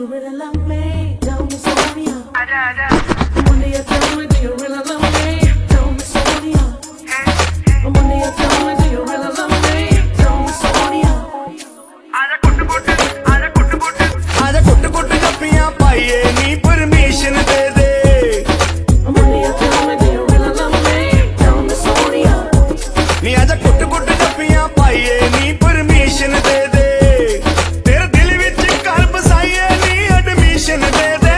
you really love me? Tell me, Sonia. One day you tell me, do you really love me? Tell me, Sonia. One day you tell me, do you really love me? Tell me, Sonia. आजा कुट कुट जप्पियां पाइए नी permission दे दे। One day you tell me, do you really love me? Tell me, Sonia. नी आजा कुट कुट जप्पियां पाइए नी परमिशन दे दे। तेरे दिल विच घर बसाइए नी एडमिशन दे दे।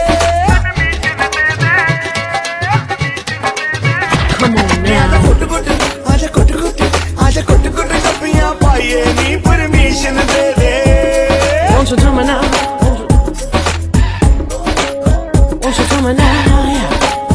Come on now. आजा कुट कुट जप्पियां पाइए नी परमिशन दे दे। Won't you tell me now? Won't you tell me now? Yeah.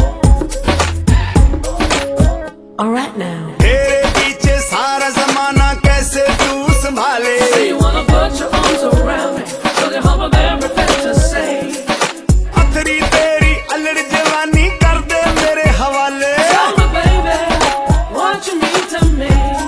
All right now. तेरे पीछे सारा जमाना कैसे तू संभाले। Say you wanna put your arms around me, so you have everything to say. Athri तेरी अलड़ जवानी कर दे मेरे हवाले। Tell me, baby, what you mean to me.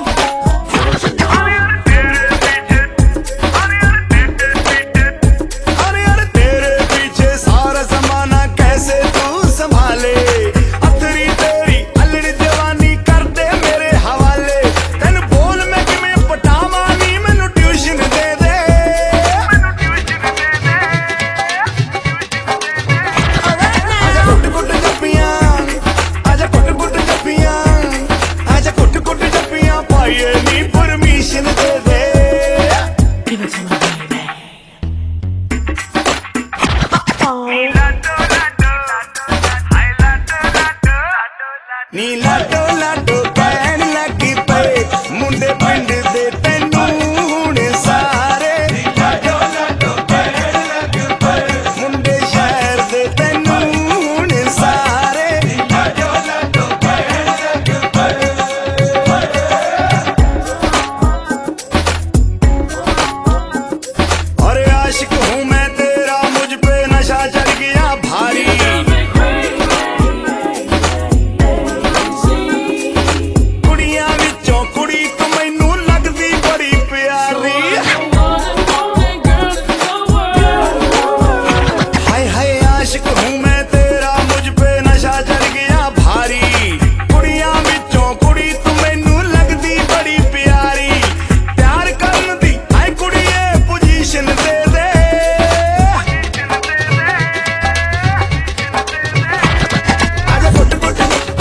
अरे यार तेरे पीछे सारा जमाना कैसे तू संभाले। अथरी तेरी अलड़ जवानी कर दे मेरे हवाले। तेन बोल मैं किवें पटावां नी मैनू ट्यूशन दे दे। आजा कुट कुट जप्पियां आजा कुट कुट जप्पियां पाइए नी परमिशन दे दे। Give it to me, baby. नी लाडो लाडो पैन लगी पे मुंडे पिंड दे तैनू हुण सारे। लाडो लाडो पैन लगी पे मुंडे शहर दे तैनू हुण सारे। लाडो लाडो पैन लगी पे। अरे आशिक हूँ मैं तेरा मुझ पे नशा चढ़ गया भारी। कुड़ियां विचों कुड़ी तू मैनू लगदी बड़ी प्यारी। हाय हाय आशिक हूँ मैं तेरा मुझ पे नशा चढ़ गया भारी। कुड़ियां विचों कुड़ी तू मैनू लगदी बड़ी प्यारी। प्यार करन दी हाय कुड़िए पोजीशन दे दे। आजा कुट कुट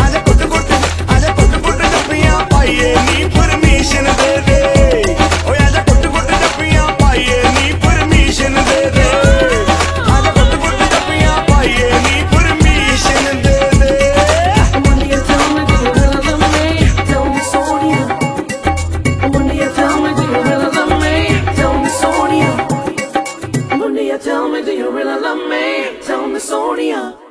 जप्पियां पाइए नी परमिशन दे दे। ओए आजा कुट जप्पियां पाइए नी परमिशन दे दे। आजा कुट जप्पियां पाइए नी परमिशन दे दे। One day you tell me, do you really love me? Tell me, Sonia. One day you tell me, do you really love me? Tell me, Sonia. One day you tell me, do you really love me? Tell me, Sonia.